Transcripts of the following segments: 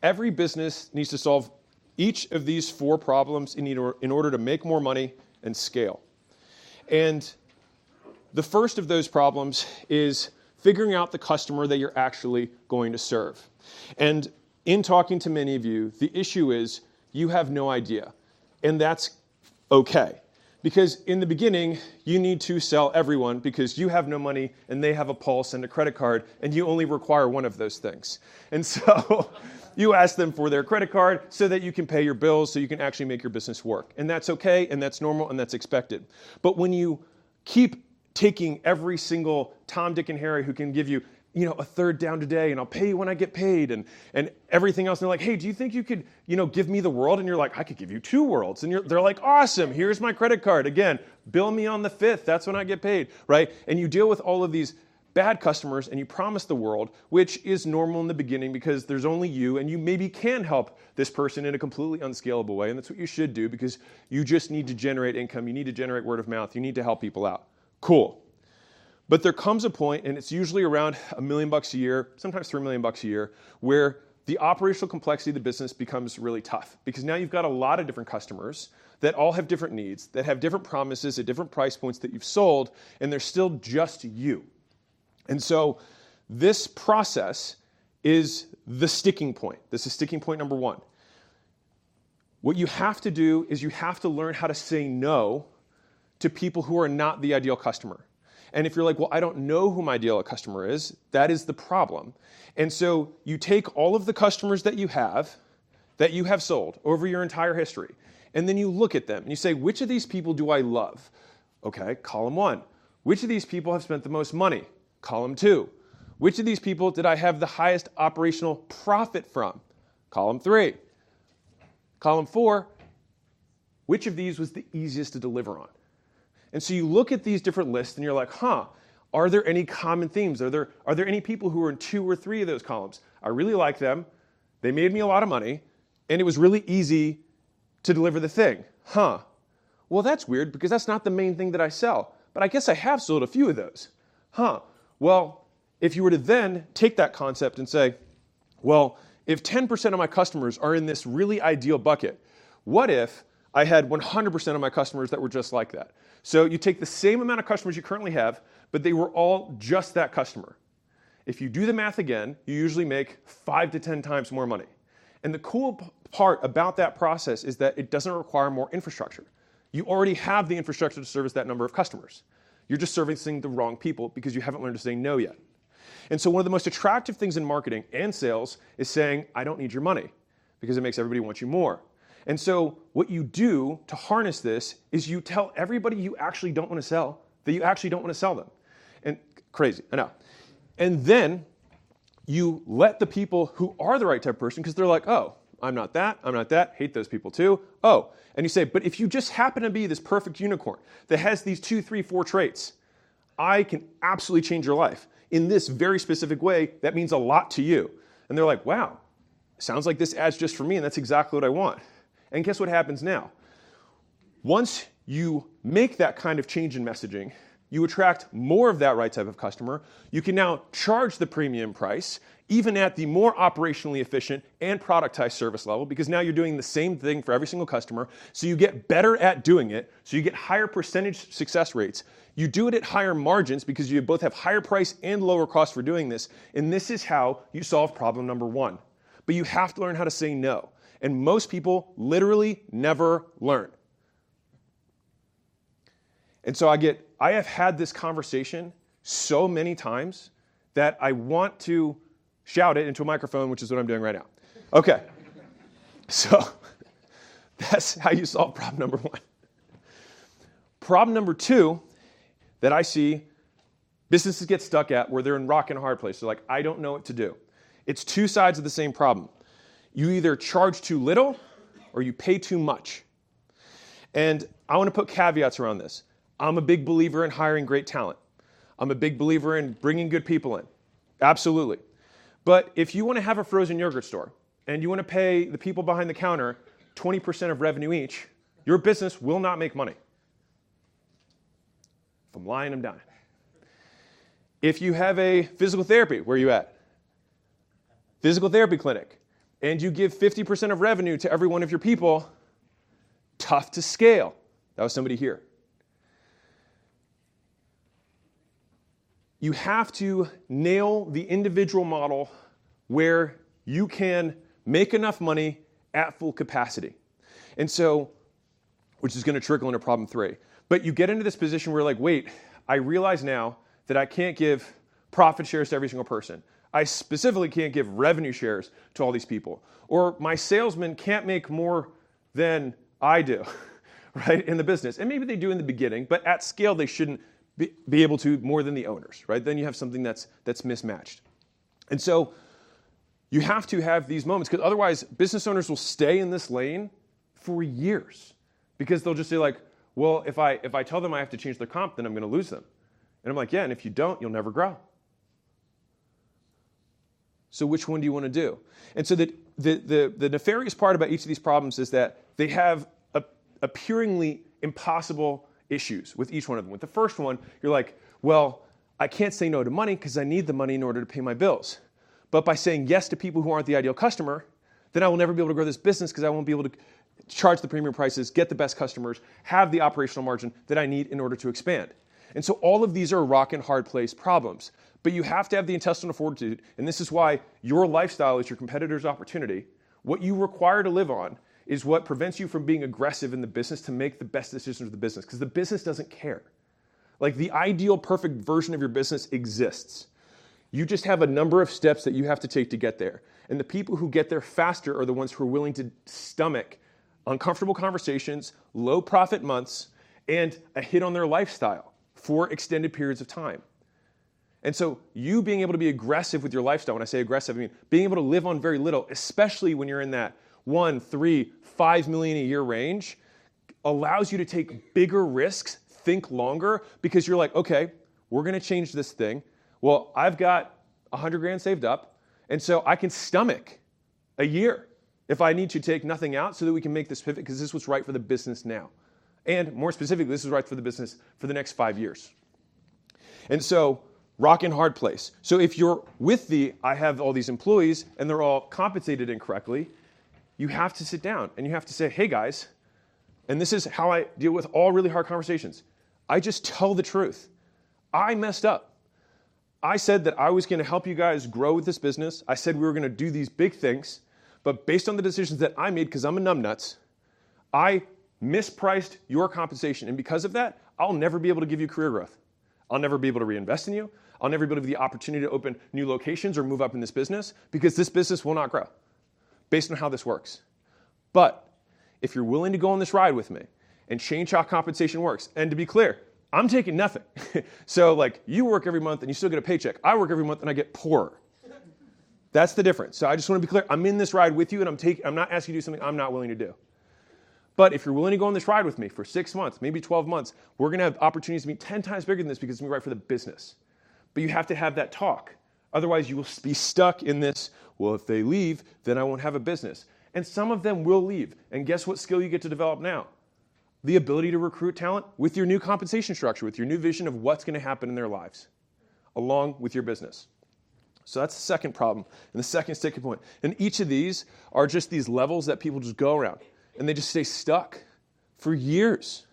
every business needs to solve each of these 4 problems in order to make more money and scale. And the first of those problems is figuring out the customer that you're actually going to serve. And in talking to many of you, the issue is you have no idea. And that's okay. Because in the beginning, you need to sell everyone because you have no money and they have a pulse and a credit card, and you only require one of those things. And so you ask them for their credit card so that you can pay your bills, so you can actually make your business work. And that's okay, and that's normal, and that's expected. But when you keep taking every single Tom, Dick, and Harry who can give you, a third down today, and I'll pay you when I get paid, and everything else. And they're like, hey, do you think you could, give me the world? And you're like, I could give you 2 worlds. And they're like, awesome, here's my credit card. Again, bill me on the 5th. That's when I get paid, right? And you deal with all of these bad customers, and you promise the world, which is normal in the beginning because there's only you, and you maybe can help this person in a completely unscalable way. And that's what you should do because you just need to generate income. You need to generate word of mouth. You need to help people out. Cool. But there comes a point, and it's usually around $1 million a year, sometimes $3 million a year, where the operational complexity of the business becomes really tough because now you've got a lot of different customers that all have different needs, that have different promises at different price points that you've sold, and they're still just you. And so this process is the sticking point. This is sticking point number 1. What you have to do is you have to learn how to say no to people who are not the ideal customer. And if you're like, well, I don't know who my ideal customer is, that is the problem. And so you take all of the customers that you have sold over your entire history, and then you look at them and you say, which of these people do I love? Okay, column 1. Which of these people have spent the most money? Column 2. Which of these people did I have the highest operational profit from? Column 3. Column 4. Which of these was the easiest to deliver on? And so you look at these different lists and you're like, are there any common themes? Are there any people who are in 2 or 3 of those columns? I really like them. They made me a lot of money, and it was really easy to deliver the thing. Well, that's weird because that's not the main thing that I sell. But I guess I have sold a few of those. Well, if you were to then take that concept and say, well, if 10% of my customers are in this really ideal bucket, what if I had 100% of my customers that were just like that? So you take the same amount of customers you currently have, but they were all just that customer. If you do the math again, you usually make 5 to 10 times more money. And the cool part about that process is that it doesn't require more infrastructure. You already have the infrastructure to service that number of customers. You're just servicing the wrong people because you haven't learned to say no yet. And so one of the most attractive things in marketing and sales is saying, I don't need your money, because it makes everybody want you more. And so what you do to harness this is you tell everybody you actually don't want to sell that you actually don't want to sell them. And crazy, I know. And then you let the people who are the right type of person, because they're like, oh, I'm not that, hate those people too. Oh, and you say, but if you just happen to be this perfect unicorn that has these 2, 3, 4 traits, I can absolutely change your life in this very specific way that means a lot to you. And they're like, wow, sounds like this ad's just for me, and that's exactly what I want. And guess what happens now? Once you make that kind of change in messaging, you attract more of that right type of customer. You can now charge the premium price, even at the more operationally efficient and productized service level, because now you're doing the same thing for every single customer. So you get better at doing it. So you get higher percentage success rates. You do it at higher margins because you both have higher price and lower cost for doing this. And this is how you solve problem number 1. But you have to learn how to say no. And most people literally never learn. And so I have had this conversation so many times that I want to shout it into a microphone, which is what I'm doing right now. Okay. So that's how you solve problem number 1. Problem number 2 that I see businesses get stuck at where they're in rock and a hard place. They're like, I don't know what to do. It's 2 sides of the same problem. You either charge too little or you pay too much. And I want to put caveats around this. I'm a big believer in hiring great talent. I'm a big believer in bringing good people in. Absolutely. But if you want to have a frozen yogurt store and you want to pay the people behind the counter 20% of revenue each, your business will not make money. If I'm lying, I'm dying. If you have a physical therapy, where are you at? Physical therapy clinic. and you give 50% of revenue to every one of your people, tough to scale. That was somebody here. You have to nail the individual model where you can make enough money at full capacity. And so, which is going to trickle into problem 3. But you get into this position where you're like, wait, I realize now that I can't give profit shares to every single person. I specifically can't give revenue shares to all these people. Or my salesman can't make more than I do, right, in the business. And maybe they do in the beginning, but at scale they shouldn't be able to more than the owners, right? Then you have something that's mismatched. And so you have to have these moments, because otherwise business owners will stay in this lane for years, because they'll just say like, well, if I tell them I have to change their comp, then I'm going to lose them. And I'm like, yeah, and if you don't, you'll never grow. So which one do you want to do? And so the nefarious part about each of these problems is that they have appearingly impossible issues with each one of them. With the first one, you're like, well, I can't say no to money because I need the money in order to pay my bills. But by saying yes to people who aren't the ideal customer, then I will never be able to grow this business because I won't be able to charge the premium prices, get the best customers, have the operational margin that I need in order to expand. And so all of these are rock and hard place problems. But you have to have the intestinal fortitude, and this is why your lifestyle is your competitor's opportunity. What you require to live on is what prevents you from being aggressive in the business to make the best decisions of the business, because the business doesn't care. Like, the ideal perfect version of your business exists. You just have a number of steps that you have to take to get there. And the people who get there faster are the ones who are willing to stomach uncomfortable conversations, low profit months, and a hit on their lifestyle for extended periods of time. And so you being able to be aggressive with your lifestyle, when I say aggressive, I mean being able to live on very little, especially when you're in that 1, 3, 5 million a year range, allows you to take bigger risks, think longer, because you're like, okay, we're going to change this thing. Well, I've got 100 grand saved up, and so I can stomach a year if I need to take nothing out so that we can make this pivot, because this is what's right for the business now. And more specifically, this is right for the business for the next 5 years. And so, rock and hard place. So if you're with I have all these employees and they're all compensated incorrectly, you have to sit down and you have to say, hey guys, and this is how I deal with all really hard conversations. I just tell the truth. I messed up. I said that I was going to help you guys grow with this business. I said we were going to do these big things, but based on the decisions that I made, because I'm a numbnuts, I mispriced your compensation. And because of that, I'll never be able to give you career growth. I'll never be able to reinvest in you. I'll never be able to have the opportunity to open new locations or move up in this business, because this business will not grow based on how this works. But if you're willing to go on this ride with me and change how compensation works, and to be clear, I'm taking nothing. So like, you work every month and you still get a paycheck. I work every month and I get poorer. That's the difference. So I just want to be clear. I'm in this ride with you, and I'm not asking you to do something I'm not willing to do. But if you're willing to go on this ride with me for 6 months, maybe 12 months, we're going to have opportunities to be 10 times bigger than this, because it's going to be right for the business. But you have to have that talk. Otherwise, you will be stuck in this, well, if they leave, then I won't have a business. And some of them will leave. And guess what skill you get to develop now? The ability to recruit talent with your new compensation structure, with your new vision of what's going to happen in their lives, along with your business. So that's the second problem, and the second sticking point. And each of these are just these levels that people just go around, and they just stay stuck for years.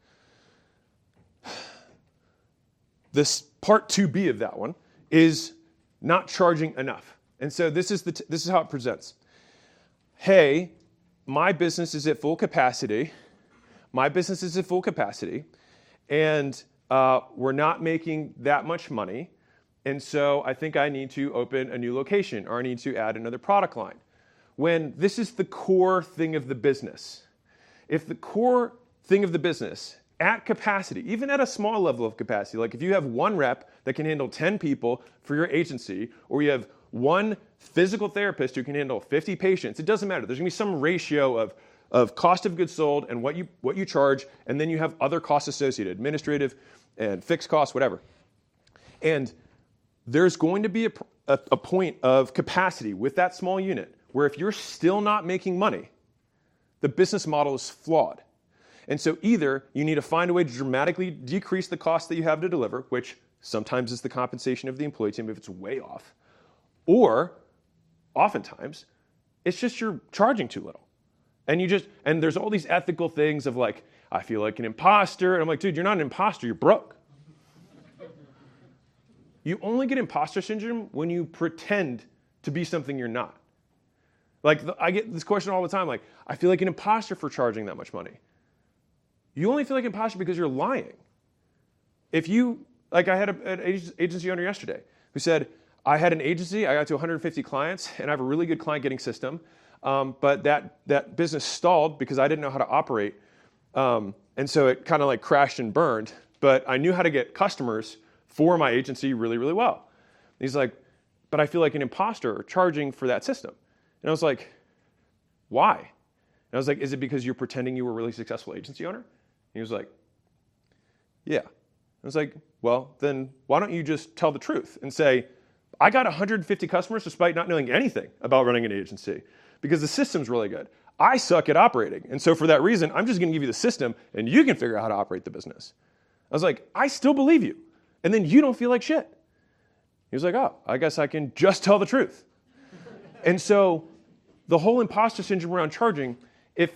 This part 2B of that one is not charging enough. And so this is how it presents. Hey, my business is at full capacity. My business is at full capacity, and we're not making that much money. And so I think I need to open a new location, or I need to add another product line. When this is the core thing of the business. If the core thing of the business at capacity, even at a small level of capacity, like if you have one rep that can handle 10 people for your agency, or you have one physical therapist who can handle 50 patients, it doesn't matter. There's going to be some ratio of cost of goods sold and what you charge, and then you have other costs associated, administrative and fixed costs, whatever. And there's going to be a point of capacity with that small unit where if you're still not making money, the business model is flawed. And so either you need to find a way to dramatically decrease the cost that you have to deliver, which sometimes is the compensation of the employee team if it's way off, or oftentimes It's just you're charging too little. And there's all these ethical things of like, I feel like an imposter. And I'm like, dude, you're not an imposter, you're broke. You only get imposter syndrome when you pretend to be something you're not. Like, I get this question all the time, like, I feel like an imposter for charging that much money. You only feel like an imposter because you're lying. If you, like I had an agency owner yesterday who said, I had an agency, I got to 150 clients, and I have a really good client getting system, but that business stalled because I didn't know how to operate, and so it kind of like crashed and burned, but I knew how to get customers for my agency really, really well. And he's like, but I feel like an imposter charging for that system. And I was like, why? And I was like, is it because you're pretending you were a really successful agency owner? And he was like, yeah. I was like, well, then why don't you just tell the truth and say, I got 150 customers despite not knowing anything about running an agency because the system's really good. I suck at operating. And so for that reason, I'm just going to give you the system and you can figure out how to operate the business. I was like, I still believe you. And then you don't feel like shit. He was like, oh, I guess I can just tell the truth. And so the whole imposter syndrome around charging, if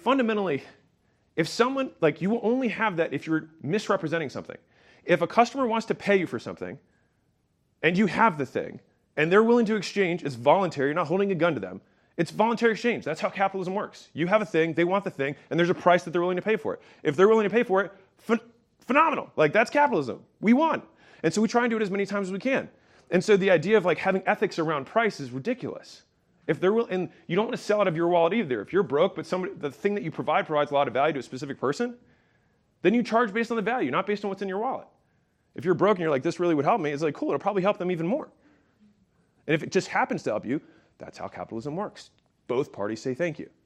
someone, like you will only have that if you're misrepresenting something. If a customer wants to pay you for something and you have the thing and they're willing to exchange, it's voluntary, you're not holding a gun to them. It's voluntary exchange. That's how capitalism works. You have a thing, they want the thing, and there's a price that they're willing to pay for it. If they're willing to pay for it, phenomenal. Like that's capitalism. We won. And so we try and do it as many times as we can. And so the idea of like having ethics around price is ridiculous. If they're and you don't want to sell out of your wallet either. If you're broke, but the thing that you provide provides a lot of value to a specific person, then you charge based on the value, not based on what's in your wallet. If you're broke and you're like, this really would help me, it's like, cool, it'll probably help them even more. And if it just happens to help you, that's how capitalism works. Both parties say thank you.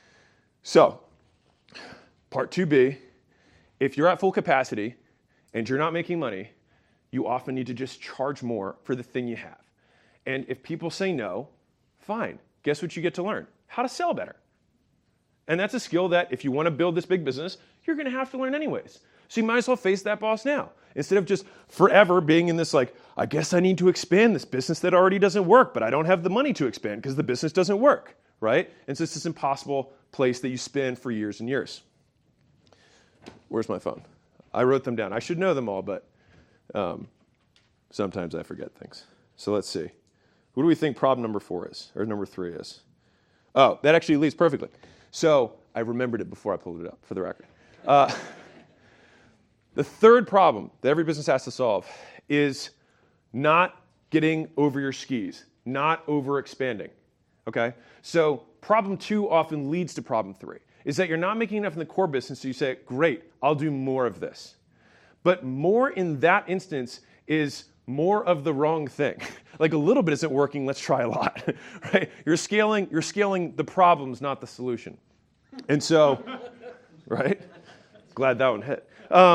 So, part 2B, if you're at full capacity and you're not making money, you often need to just charge more for the thing you have. And if people say no, fine. Guess what you get to learn? How to sell better. And that's a skill that if you want to build this big business, you're going to have to learn anyways. So you might as well face that boss now. Instead of just forever being in this like, I guess I need to expand this business that already doesn't work, but I don't have the money to expand because the business doesn't work, right? And so it's this impossible place that you spin for years and years. Where's my phone? I wrote them down. I should know them all, but sometimes I forget things. So let's see. What do we think problem number 4 is, or number 3 is? Oh, that actually leads perfectly. So I remembered it before I pulled it up, for the record. The third problem that every business has to solve is not getting over your skis, not over expanding. Okay? So problem 2 often leads to problem 3, is that you're not making enough in the core business, so you say, great, I'll do more of this. But more in that instance is more of the wrong thing. Like a little bit isn't working, let's try a lot, right? You're scaling the problems, not the solution. And so, right? Glad that one hit.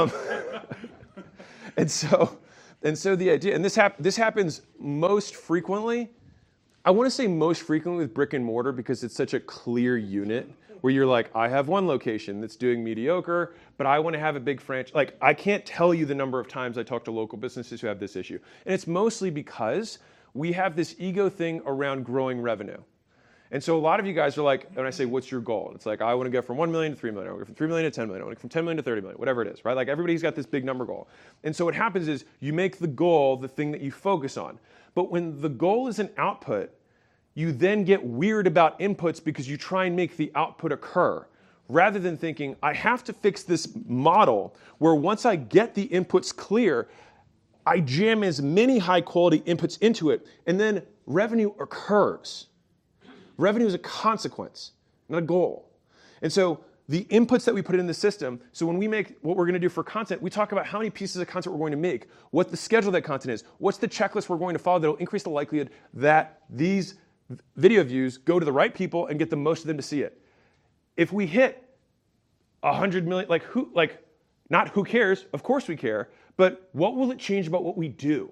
And so the idea, and this happens most frequently. I want to say most frequently with brick and mortar because it's such a clear unit where you're like, I have one location that's doing mediocre, but I want to have a big franchise. Like, I can't tell you the number of times I talk to local businesses who have this issue. And it's mostly because we have this ego thing around growing revenue. And so a lot of you guys are like, when I say, what's your goal? It's like, I want to go from 1 million to 3 million. I want to go from 3 million to 10 million. I want to go from 10 million to 30 million, whatever it is, right? Like everybody's got this big number goal. And so what happens is you make the goal the thing that you focus on. But when the goal is an output, you then get weird about inputs because you try and make the output occur. Rather than thinking, I have to fix this model where once I get the inputs clear, I jam as many high quality inputs into it, and then revenue occurs. Revenue is a consequence, not a goal. And so the inputs that we put in the system, so when we make what we're going to do for content, we talk about how many pieces of content we're going to make, what the schedule of that content is, what's the checklist we're going to follow that will increase the likelihood that these video views go to the right people and get the most of them to see it. If we hit 100 million, not who cares, of course we care, but what will it change about what we do?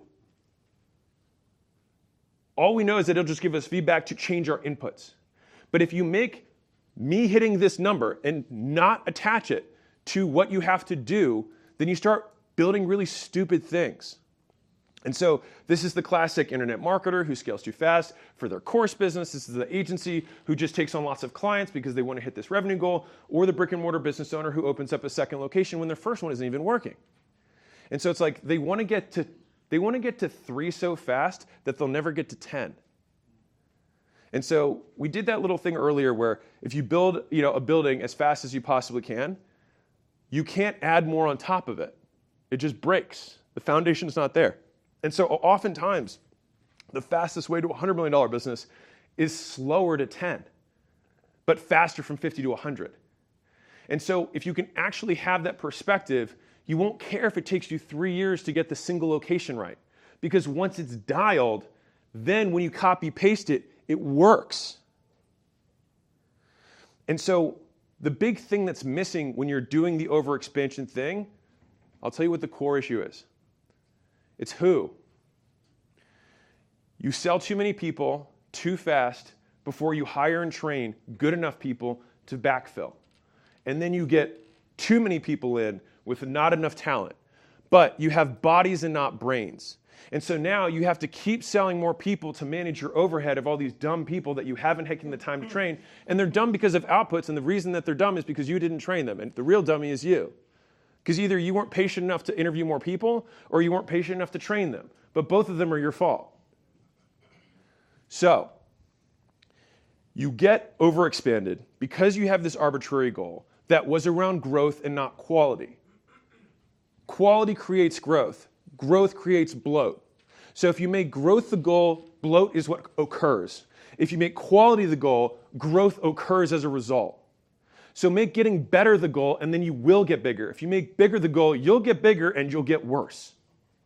All we know is that it'll just give us feedback to change our inputs. But if you make me hitting this number and not attach it to what you have to do, then you start building really stupid things. And so this is the classic internet marketer who scales too fast for their course business. This is the agency who just takes on lots of clients because they want to hit this revenue goal, or the brick and mortar business owner who opens up a second location when their first one isn't even working. And so it's like they want to get to 3 so fast that they'll never get to 10. And so we did that little thing earlier where if you build, a building as fast as you possibly can, you can't add more on top of it. It just breaks. The foundation is not there. And so oftentimes, the fastest way to a $100 million business is slower to 10, but faster from 50 to 100. And so if you can actually have that perspective, you won't care if it takes you 3 years to get the single location right. Because once it's dialed, then when you copy paste it, it works. And so the big thing that's missing when you're doing the overexpansion thing, I'll tell you what the core issue is. It's who. You sell too many people too fast before you hire and train good enough people to backfill. And then you get too many people in with not enough talent. But you have bodies and not brains. And so now you have to keep selling more people to manage your overhead of all these dumb people that you haven't taken the time to train. And they're dumb because of outputs, and the reason that they're dumb is because you didn't train them. And the real dummy is you. Because either you weren't patient enough to interview more people, or you weren't patient enough to train them. But both of them are your fault. So, you get overexpanded because you have this arbitrary goal that was around growth and not quality. Quality creates growth. Growth creates bloat. So if you make growth the goal, bloat is what occurs. If you make quality the goal, growth occurs as a result. So make getting better the goal, and then you will get bigger. If you make bigger the goal, you'll get bigger and you'll get worse.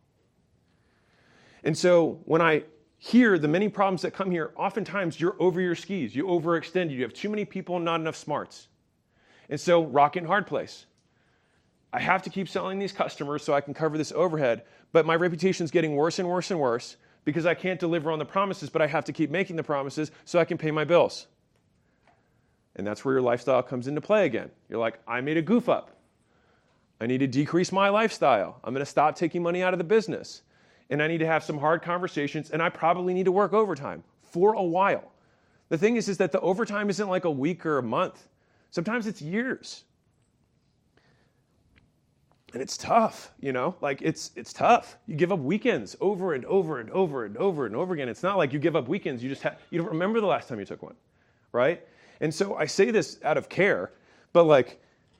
And so when I hear the many problems that come here, oftentimes you're over your skis. You overextend. You have too many people and not enough smarts. And so rock and hard place. I have to keep selling these customers so I can cover this overhead, but my reputation's getting worse and worse and worse because I can't deliver on the promises, but I have to keep making the promises so I can pay my bills. And that's where your lifestyle comes into play again. You're like, I made a goof up. I need to decrease my lifestyle. I'm going to stop taking money out of the business. And I need to have some hard conversations, and I probably need to work overtime for a while. The thing is that the overtime isn't like a week or a month. Sometimes it's years. And it's tough, like it's tough. You give up weekends over and over and over and over and over again. It's not like you give up weekends. You don't remember the last time you took one, right? And so I say this out of care, but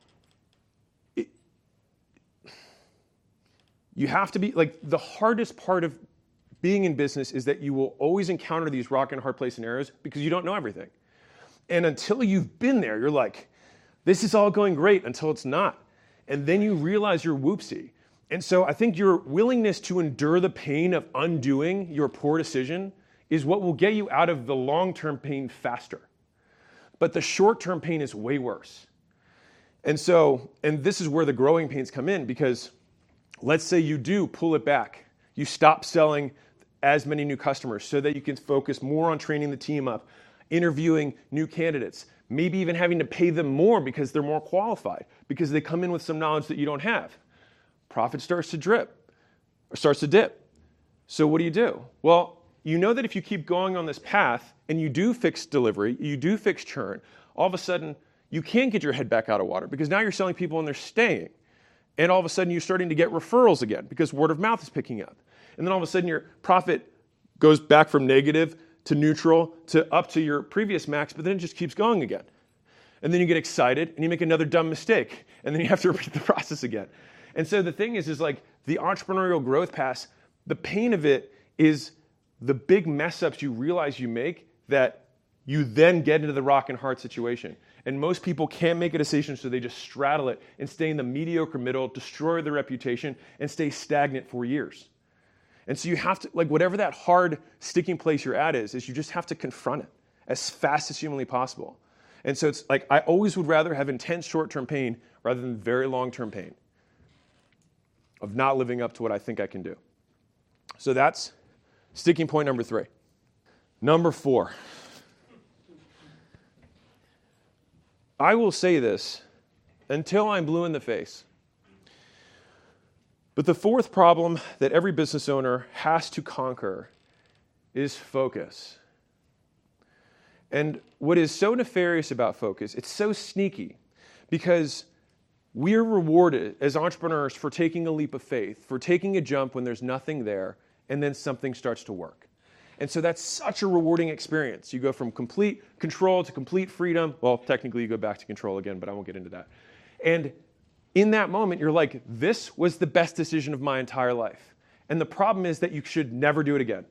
you have to be, the hardest part of being in business is that you will always encounter these rock and hard place scenarios because you don't know everything. And until you've been there, you're like, this is all going great until it's not. And then you realize you're whoopsie. And so I think your willingness to endure the pain of undoing your poor decision is what will get you out of the long-term pain faster. But the short-term pain is way worse. And this is where the growing pains come in, because let's say you do pull it back. You stop selling as many new customers so that you can focus more on training the team up, interviewing new candidates, maybe even having to pay them more because they're more qualified, because they come in with some knowledge that you don't have. Profit starts to dip. So what do? Well, you know that if you keep going on this path and you do fix delivery, you do fix churn, all of a sudden you can get your head back out of water because now you're selling people and they're staying. And all of a sudden you're starting to get referrals again because word of mouth is picking up. And then all of a sudden your profit goes back from negative to neutral to up to your previous max, but then it just keeps going again. And then you get excited and you make another dumb mistake. And then you have to repeat the process again. And so the thing is like the entrepreneurial growth path, the pain of it is the big mess ups you realize you make that you then get into the rock and hard situation. And most people can't make a decision, so they just straddle it and stay in the mediocre middle, destroy their reputation, and stay stagnant for years. And so you have to, like, whatever that hard sticking place you're at is you just have to confront it as fast as humanly possible. And so it's like, I always would rather have intense short-term pain rather than very long-term pain of not living up to what I think I can do. So that's sticking point number 3. Number 4. I will say this until I'm blue in the face. But the fourth problem that every business owner has to conquer is focus. And what is so nefarious about focus, it's so sneaky, because we're rewarded as entrepreneurs for taking a leap of faith, for taking a jump when there's nothing there, and then something starts to work. And so that's such a rewarding experience. You go from complete control to complete freedom. Well, technically you go back to control again, but I won't get into that. And in that moment, you're like, this was the best decision of my entire life. And the problem is that you should never do it again.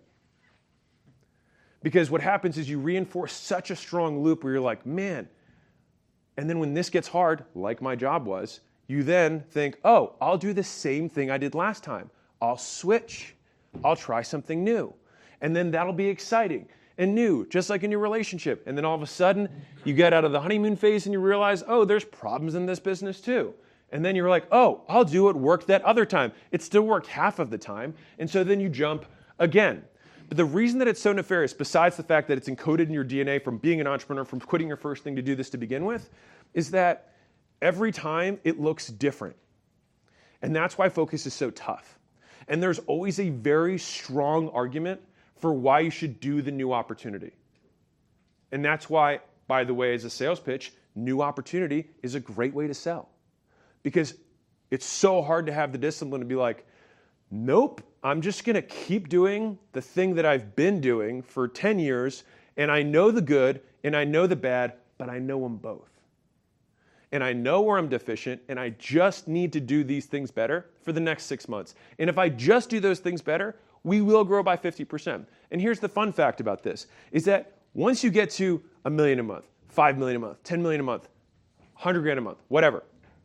Because what happens is you reinforce such a strong loop where you're like, man. And then when this gets hard, like my job was, you then think, oh, I'll do the same thing I did last time. I'll switch. I'll try something new. And then that'll be exciting and new, just like in your relationship. And then all of a sudden, you get out of the honeymoon phase and you realize, oh, there's problems in this business too. And then you're like, oh, I'll do what worked that other time. It still worked half of the time. And so then you jump again. But the reason that it's so nefarious, besides the fact that it's encoded in your DNA from being an entrepreneur, from quitting your first thing to do this to begin with, is that every time it looks different. And that's why focus is so tough. And there's always a very strong argument for why you should do the new opportunity. And that's why, by the way, as a sales pitch, new opportunity is a great way to sell. Because it's so hard to have the discipline to be like, nope, I'm just going to keep doing the thing that I've been doing for 10 years, and I know the good and I know the bad, but I know them both. And I know where I'm deficient, and I just need to do these things better for the next 6 months. And if I just do those things better, we will grow by 50%. And here's the fun fact about this, is that once you get to $1 million a month, $5 million a month, $10 million a month, $100,000 a month, whatever,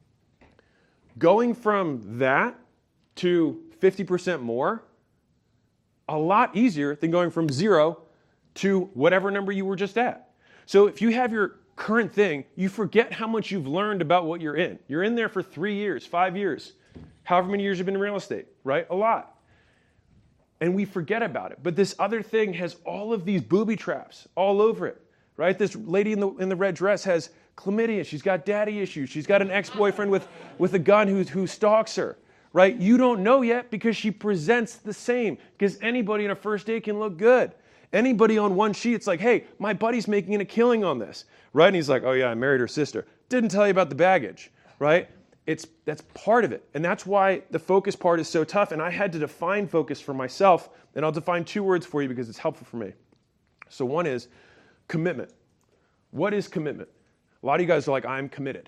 going from that to 50% more, a lot easier than going from 0 to whatever number you were just at. So if you have your current thing, you forget how much you've learned about what you're in. You're in there for 3 years, 5 years, however many years you've been in real estate, right? A lot. And we forget about it. But this other thing has all of these booby traps all over it, right? This lady in the red dress has chlamydia. She's got daddy issues. She's got an ex-boyfriend with a gun who stalks her, right? You don't know yet because she presents the same, because anybody on a first date can look good. Anybody on one sheet, it's like, hey, my buddy's making a killing on this, right? And he's like, oh yeah, I married her sister. Didn't tell you about the baggage, right? That's part of it. And that's why the focus part is so tough. And I had to define focus for myself. And I'll define 2 words for you because it's helpful for me. So one is commitment. What is commitment? A lot of you guys are like, I'm committed.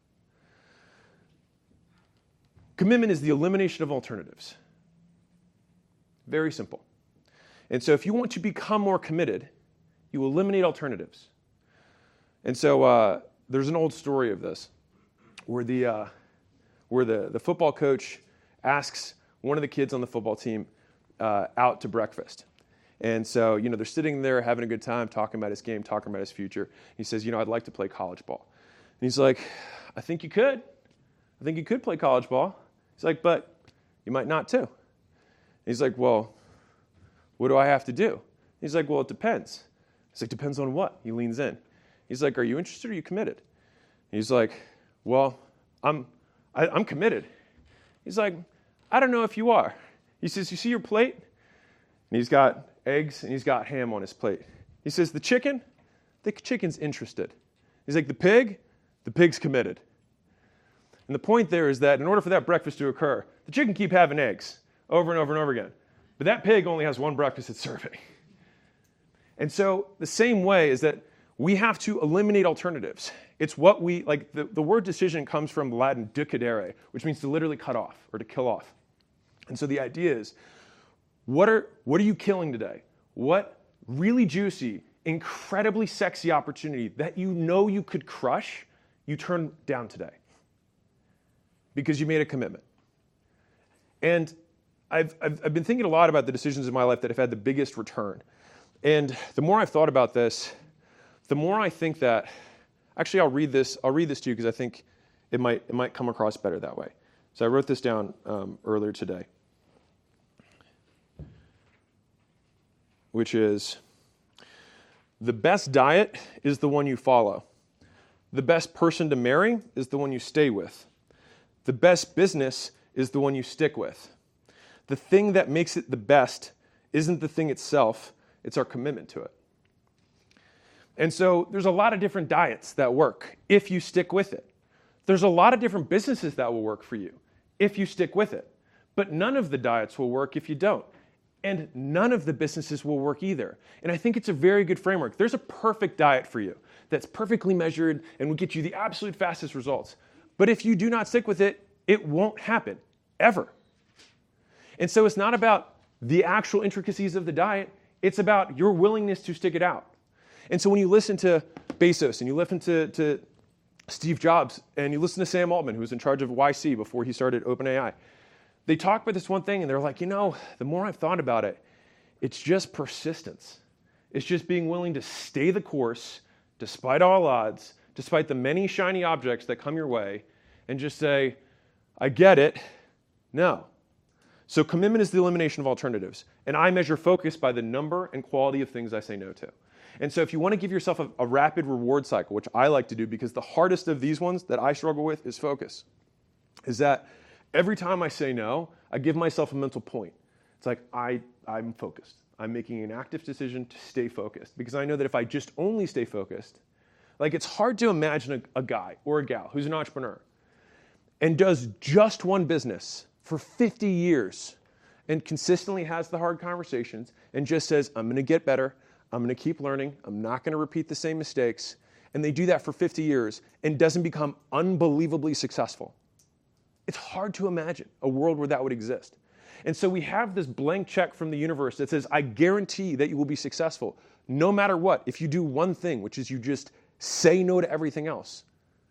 Commitment is the elimination of alternatives. Very simple. And so if you want to become more committed, you eliminate alternatives. And so there's an old story of this where the football coach asks one of the kids on the football team out to breakfast. And so, they're sitting there having a good time, talking about his game, talking about his future. He says, I'd like to play college ball. And he's like, I think you could. I think you could play college ball. He's like, but you might not too. And he's like, well, what do I have to do? He's like, well, it depends. He's like, depends on what? He leans in. He's like, are you interested or are you committed? He's like, well, I'm committed. He's like, I don't know if you are. He says, you see your plate? And he's got eggs and he's got ham on his plate. He says, the chicken's interested. He's like, the pig's committed. And the point there is that in order for that breakfast to occur, the chicken keep having eggs over and over and over again. But that pig only has one breakfast it's serving. And so the same way is that we have to eliminate alternatives. It's what the word decision comes from the Latin decidere, which means to literally cut off or to kill off. And so the idea is, what are you killing today? What really juicy, incredibly sexy opportunity that you could crush, you turn down today because you made a commitment. And I've been thinking a lot about the decisions in my life that have had the biggest return. And the more I've thought about this, the more I think that, actually I'll read this to you because I think it might come across better that way. So I wrote this down earlier today, which is, the best diet is the one you follow. The best person to marry is the one you stay with. The best business is the one you stick with. The thing that makes it the best isn't the thing itself, it's our commitment to it. And so there's a lot of different diets that work if you stick with it. There's a lot of different businesses that will work for you if you stick with it. But none of the diets will work if you don't. And none of the businesses will work either. And I think it's a very good framework. There's a perfect diet for you that's perfectly measured and will get you the absolute fastest results. But if you do not stick with it, it won't happen, ever. And so it's not about the actual intricacies of the diet, it's about your willingness to stick it out. And so when you listen to Bezos and you listen to Steve Jobs and you listen to Sam Altman, who was in charge of YC before he started OpenAI, they talk about this one thing and they're like, the more I've thought about it, it's just persistence. It's just being willing to stay the course despite all odds, despite the many shiny objects that come your way, and just say, I get it, no. So commitment is the elimination of alternatives. And I measure focus by the number and quality of things I say no to. And so if you want to give yourself a rapid reward cycle, which I like to do because the hardest of these ones that I struggle with is focus, is that every time I say no, I give myself a mental point. It's like I'm focused. I'm making an active decision to stay focused because I know that if I just only stay focused, like it's hard to imagine a guy or a gal who's an entrepreneur and does just one business for 50 years and consistently has the hard conversations and just says, I'm going to get better. I'm going to keep learning. I'm not going to repeat the same mistakes. And they do that for 50 years and doesn't become unbelievably successful. It's hard to imagine a world where that would exist. And so we have this blank check from the universe that says, I guarantee that you will be successful no matter what if you do one thing, which is you just say no to everything else.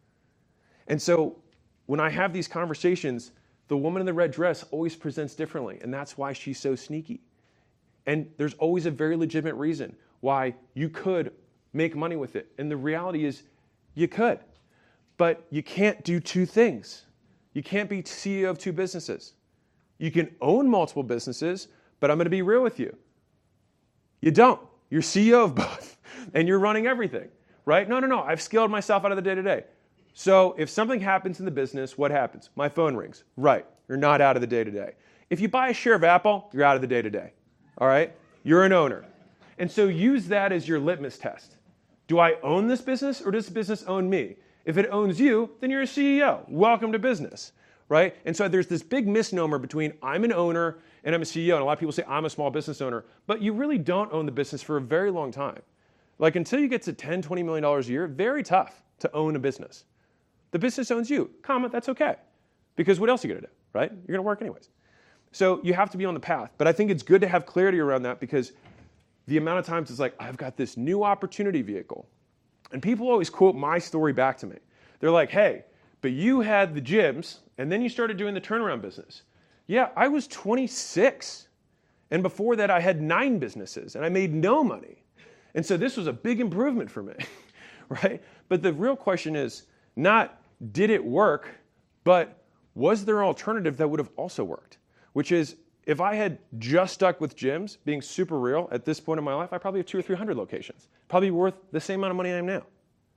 And so when I have these conversations, the woman in the red dress always presents differently, and that's why she's so sneaky. And there's always a very legitimate reason why you could make money with it. And the reality is you could, but you can't do two things. You can't be CEO of two businesses. You can own multiple businesses, but I'm going to be real with you. You don't. You're CEO of both, and you're running everything, right? No. I've scaled myself out of the day-to-day. So if something happens in the business, what happens? My phone rings. Right. You're not out of the day-to-day. If you buy a share of Apple, you're out of the day-to-day. All right? You're an owner. And so use that as your litmus test. Do I own this business or does the business own me? If it owns you, then you're a CEO. Welcome to business, right? And so there's this big misnomer between I'm an owner and I'm a CEO. And a lot of people say I'm a small business owner, but you really don't own the business for a very long time. Like until you get to $10, $20 million a year, very tough to own a business. The business owns you, that's okay. Because what else are you gonna do, right? You're gonna work anyways. So you have to be on the path. But I think it's good to have clarity around that because the amount of times it's like, I've got this new opportunity vehicle. And people always quote my story back to me. They're like, hey, but you had the gyms and then you started doing the turnaround business. Yeah, I was 26. And before that, I had 9 businesses and I made no money. And so this was a big improvement for me, right? But the real question is not, did it work, but was there an alternative that would have also worked? Which is, if I had just stuck with gyms, being super real, at this point in my life, I probably have 200 or 300 locations. Probably worth the same amount of money I am now.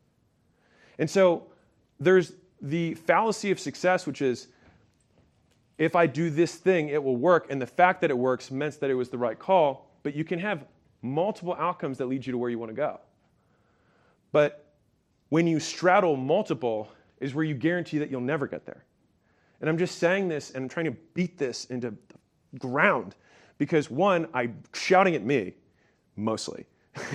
And so there's the fallacy of success, which is, if I do this thing, it will work. And the fact that it works meant that it was the right call. But you can have multiple outcomes that lead you to where you want to go. But when you straddle multiple is where you guarantee that you'll never get there. And I'm just saying this and I'm trying to beat this into the ground because one, I'm shouting at me, mostly,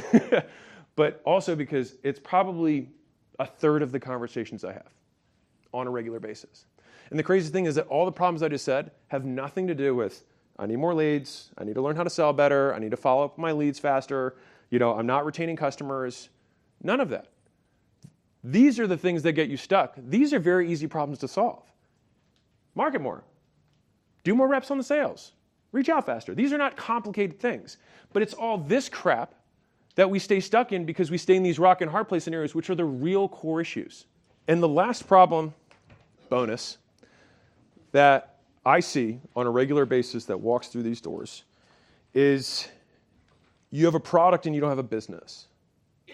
but also because it's probably a third of the conversations I have on a regular basis. And the crazy thing is that all the problems I just said have nothing to do with I need more leads, I need to learn how to sell better, I need to follow up my leads faster, I'm not retaining customers, none of that. These are the things that get you stuck. These are very easy problems to solve. Market more. Do more reps on the sales. Reach out faster. These are not complicated things. But it's all this crap that we stay stuck in because we stay in these rock and hard place scenarios, which are the real core issues. And the last problem, bonus, that I see on a regular basis that walks through these doors is you have a product and you don't have a business.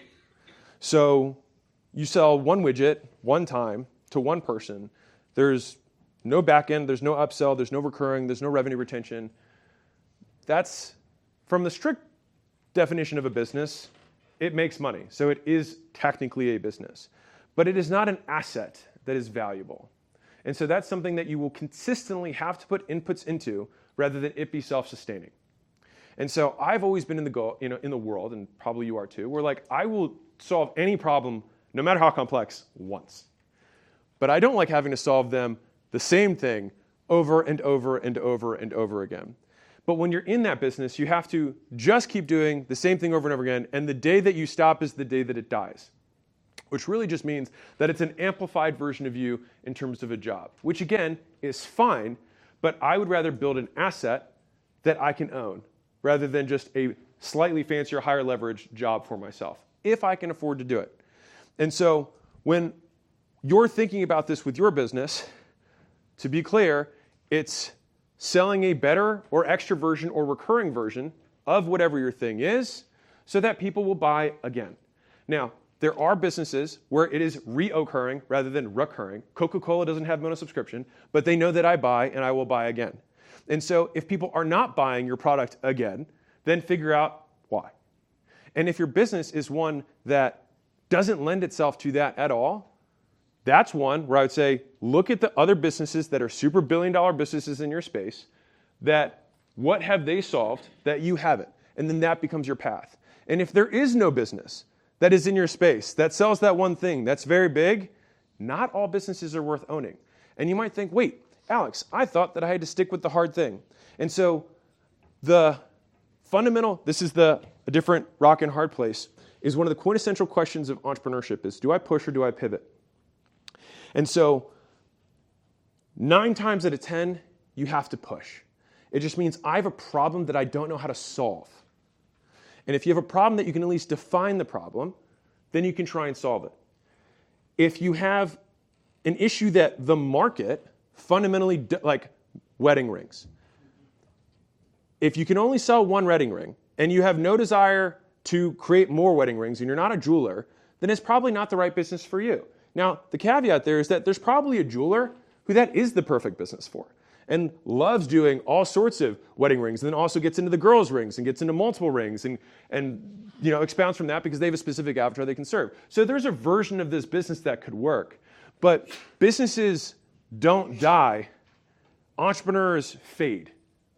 So you sell one widget one time to one person. There's no back end, there's no upsell, there's no recurring, there's no revenue retention. That's, from the strict definition of a business, it makes money. So it is technically a business. But it is not an asset that is valuable. And so that's something that you will consistently have to put inputs into rather than it be self-sustaining. And so I've always been in the world, and probably you are too, where like I will solve any problem, no matter how complex, once. But I don't like having to solve them the same thing over and over and over and over again. But when you're in that business, you have to just keep doing the same thing over and over again, and the day that you stop is the day that it dies, which really just means that it's an amplified version of you in terms of a job, which again is fine, but I would rather build an asset that I can own rather than just a slightly fancier, higher leverage job for myself, if I can afford to do it. And so when you're thinking about this with your business, to be clear, it's selling a better or extra version or recurring version of whatever your thing is so that people will buy again. Now, there are businesses where it is reoccurring rather than recurring. Coca-Cola doesn't have mono-subscription, but they know that I buy and I will buy again. And so if people are not buying your product again, then figure out why. And if your business is one that doesn't lend itself to that at all, that's one where I would say, look at the other businesses that are super billion-dollar businesses in your space, that what have they solved that you haven't? And then that becomes your path. And if there is no business that is in your space that sells that one thing that's very big, not all businesses are worth owning. And you might think, wait, Alex, I thought that I had to stick with the hard thing. And so the fundamental, this is a different rock and hard place, is one of the quintessential questions of entrepreneurship is, do I push or do I pivot? And so 9 times out of 10, you have to push. It just means I have a problem that I don't know how to solve. And if you have a problem that you can at least define the problem, then you can try and solve it. If you have an issue that the market fundamentally, like wedding rings, if you can only sell one wedding ring and you have no desire to create more wedding rings and you're not a jeweler, then it's probably not the right business for you. Now, the caveat there is that there's probably a jeweler who that is the perfect business for and loves doing all sorts of wedding rings and then also gets into the girls' rings and gets into multiple rings and expounds from that because they have a specific avatar they can serve. So there's a version of this business that could work. But businesses don't die. Entrepreneurs fade.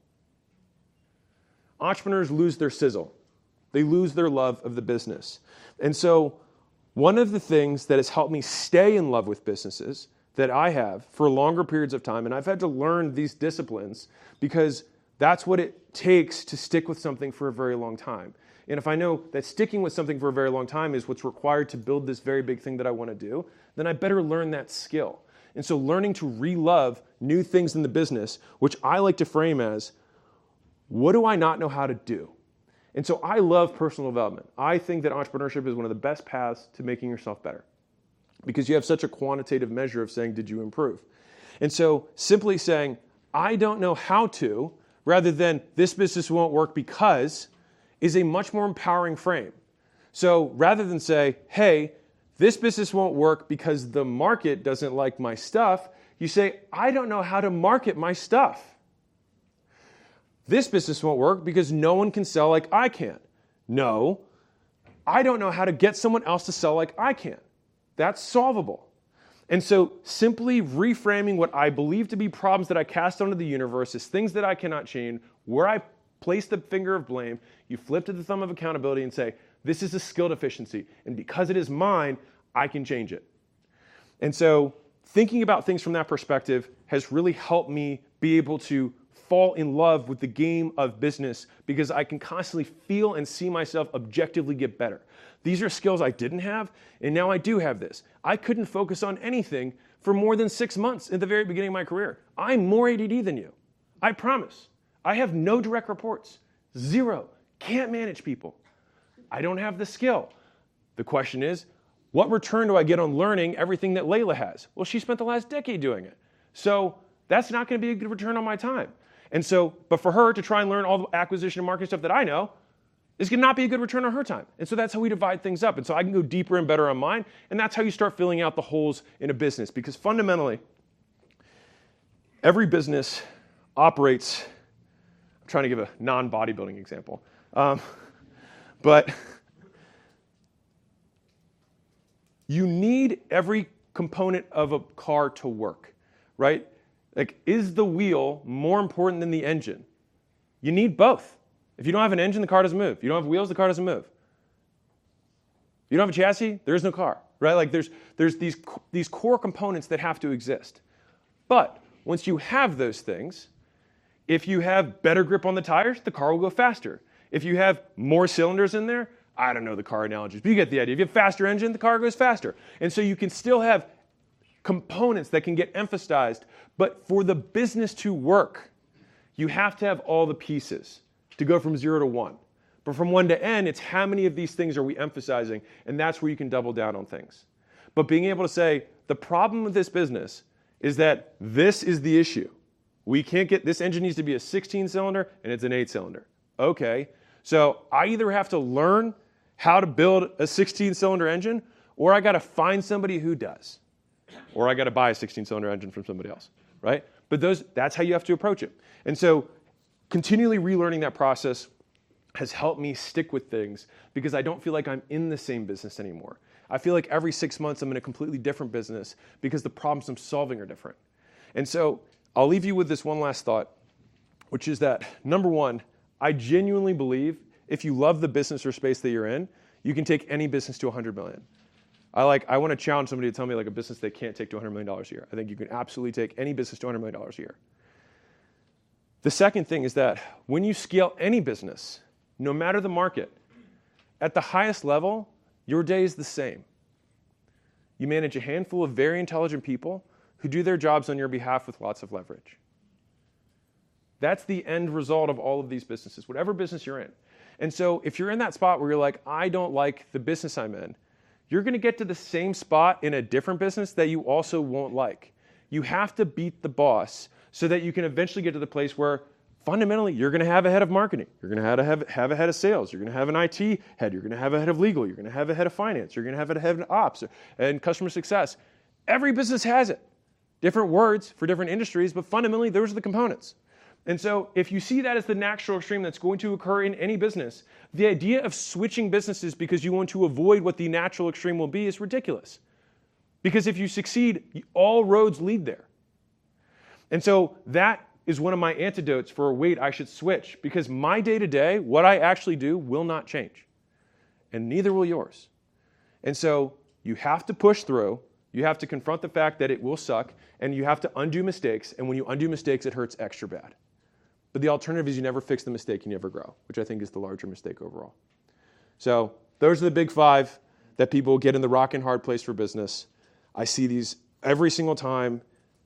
Entrepreneurs lose their sizzle. They lose their love of the business. And so one of the things that has helped me stay in love with businesses that I have for longer periods of time, and I've had to learn these disciplines because that's what it takes to stick with something for a very long time. And if I know that sticking with something for a very long time is what's required to build this very big thing that I want to do, then I better learn that skill. And so learning to re-love new things in the business, which I like to frame as, what do I not know how to do? And so I love personal development. I think that entrepreneurship is one of the best paths to making yourself better because you have such a quantitative measure of saying, did you improve? And so simply saying, I don't know how to, rather than this business won't work because, is a much more empowering frame. So rather than say, hey, this business won't work because the market doesn't like my stuff, you say, I don't know how to market my stuff. This business won't work because no one can sell like I can. No, I don't know how to get someone else to sell like I can. That's solvable. And so simply reframing what I believe to be problems that I cast onto the universe as things that I cannot change, where I place the finger of blame, you flip to the thumb of accountability and say, this is a skill deficiency, and because it is mine, I can change it. And so thinking about things from that perspective has really helped me be able to fall in love with the game of business because I can constantly feel and see myself objectively get better. These are skills I didn't have, and now I do have this. I couldn't focus on anything for more than 6 months at the very beginning of my career. I'm more ADD than you. I promise. I have no direct reports. 0. Can't manage people. I don't have the skill. The question is, what return do I get on learning everything that Layla has? Well, she spent the last decade doing it. So that's not going to be a good return on my time. And so, but for her to try and learn all the acquisition and marketing stuff that I know is going to not be a good return on her time. And so that's how we divide things up. And so I can go deeper and better on mine. And that's how you start filling out the holes in a business. Because fundamentally, every business operates, I'm trying to give a non-bodybuilding example, but you need every component of a car to work, right? Like, is the wheel more important than the engine? You need both. If you don't have an engine, the car doesn't move. If you don't have wheels, the car doesn't move. You don't have a chassis, there is no car, right? Like there's these core components that have to exist. But once you have those things, if you have better grip on the tires, the car will go faster. If you have more cylinders in there, I don't know the car analogies, but you get the idea. If you have faster engine, the car goes faster. And so you can still have components that can get emphasized, but for the business to work, you have to have all the pieces to go from 0 to 1. But from 1 to n, it's how many of these things are we emphasizing, and that's where you can double down on things. But being able to say, the problem with this business is that this is the issue. We can't get, this engine needs to be a 16-cylinder, and it's an 8-cylinder. Okay, so I either have to learn how to build a 16-cylinder engine, or I got to find somebody who does. Or I got to buy a 16-cylinder engine from somebody else, right? But that's how you have to approach it. And so continually relearning that process has helped me stick with things because I don't feel like I'm in the same business anymore. I feel like every 6 months I'm in a completely different business because the problems I'm solving are different. And so I'll leave you with this one last thought, which is that, number one, I genuinely believe if you love the business or space that you're in, you can take any business to 100 million. I want to challenge somebody to tell me like a business they can't take to $100 million a year. I think you can absolutely take any business to $100 million a year. The second thing is that when you scale any business, no matter the market, at the highest level, your day is the same. You manage a handful of very intelligent people who do their jobs on your behalf with lots of leverage. That's the end result of all of these businesses, whatever business you're in. And so if you're in that spot where you're like, I don't like the business I'm in, you're going to get to the same spot in a different business that you also won't like. You have to beat the boss so that you can eventually get to the place where fundamentally you're going to have a head of marketing. You're going to have a head of sales. You're going to have an IT head. You're going to have a head of legal. You're going to have a head of finance. You're going to have a head of ops and customer success. Every business has it. Different words for different industries, but fundamentally those are the components. And so if you see that as the natural extreme that's going to occur in any business, the idea of switching businesses because you want to avoid what the natural extreme will be is ridiculous. Because if you succeed, all roads lead there. And so that is one of my antidotes for, wait, I should switch. Because my day-to-day, what I actually do, will not change. And neither will yours. And so you have to push through. You have to confront the fact that it will suck. And you have to undo mistakes. And when you undo mistakes, it hurts extra bad. But the alternative is you never fix the mistake, you never grow, which I think is the larger mistake overall. So those are the big 5 that people get in the rock and hard place for business. I see these every single time.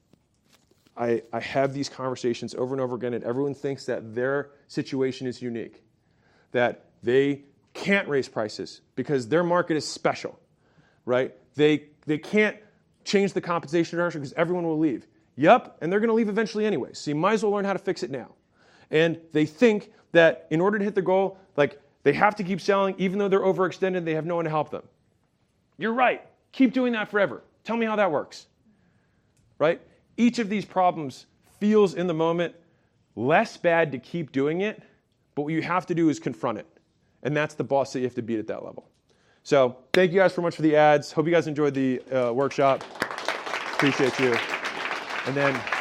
I have these conversations over and over again, and everyone thinks that their situation is unique, that they can't raise prices because their market is special, right? They can't change the compensation structure because everyone will leave. Yep, and they're going to leave eventually anyway, so you might as well learn how to fix it now. And they think that in order to hit their goal, like they have to keep selling even though they're overextended, they have no one to help them. You're right. Keep doing that forever. Tell me how that works, right? Each of these problems feels in the moment less bad to keep doing it, but what you have to do is confront it. And that's the boss that you have to beat at that level. So thank you guys so much for the ads. Hope you guys enjoyed the workshop. Appreciate you. And then